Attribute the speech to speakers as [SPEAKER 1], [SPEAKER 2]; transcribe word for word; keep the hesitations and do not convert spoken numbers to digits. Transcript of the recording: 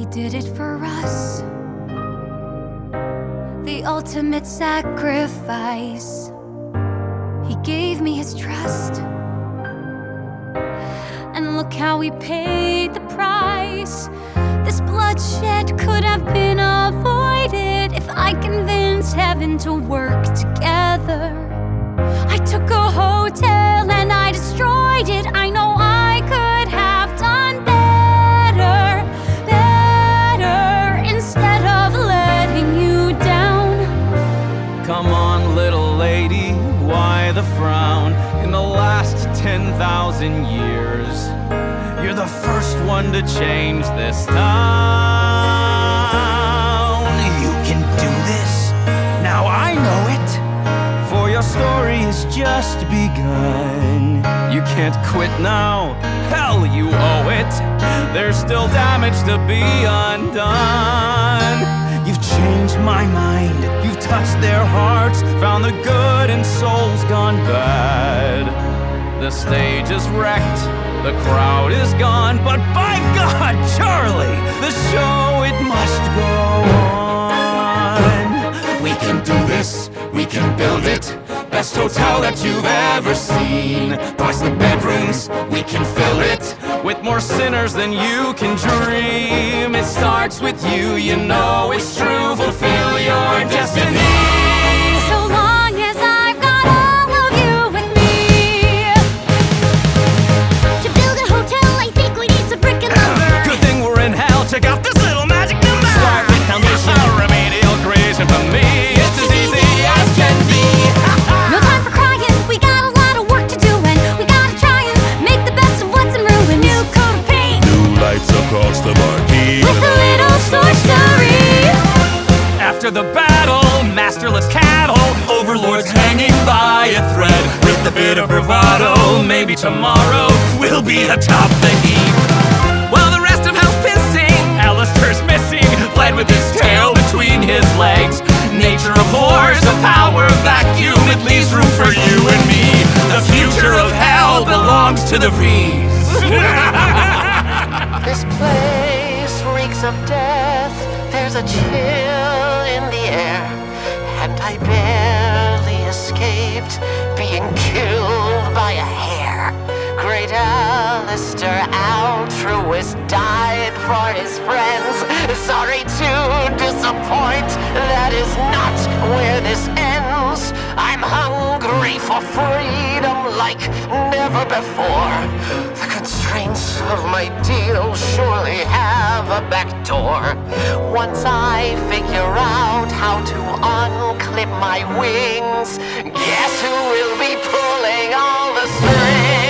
[SPEAKER 1] He did it for us, the ultimate sacrifice. He gave me his trust, and look how he paid the price. This bloodshed could have been avoided if I convinced heaven to work together. I took a hotel and I destroyed it. I know I could have done better, better, instead of letting you down.
[SPEAKER 2] Come on, little lady, why the frown? In the last ten thousand years, you're the first one to change this town. You can do this, now I know it. For your story has just begun. You can't quit now, hell, you owe it. There's still damage to be undone. You've changed my mind, you've touched their hearts, found the good in souls gone bad. The stage is wrecked, the crowd is gone, but by God, Charlie, the show, it must go on. We can do this, we can build it. Best hotel that you've ever seen. Twice the bedrooms, we can fill it with more sinners than you can dream. It starts with you, you know it's true. Fulfill your destiny.
[SPEAKER 1] So long as I've got all of you with me. To build a hotel, I think we need some brick and lumber.
[SPEAKER 2] Good thing we're in hell, check out this little magic number. Start with foundation, remedial creation for me. It's as easy as can be.
[SPEAKER 1] No time for crying, we got a lot of work to do, and we gotta try and make the best of what's in ruin. New coat of paint,
[SPEAKER 3] New lights across the marquee.
[SPEAKER 1] with a little sorcery.
[SPEAKER 2] After the battle, masterless cattle, overlords hanging by a thread. With a bit of bravado, maybe tomorrow we'll be atop the heap. While the rest of hell's pissing, Alistair's missing, fled with his tail between his legs. Nature abhors a power vacuum, it leaves room for you and me. The future of hell belongs to the V's.
[SPEAKER 4] This place reeks of death. There's a chill in the air, and I barely escaped being killed by a hair. Great Alistair, altruist, died for his friends. Sorry to disappoint, that is not where this ends. I'm hungry for freedom like never before. The constraints of my deal surely have a back door. Once I figure out how to unclip my wings, guess who will be pulling all the strings?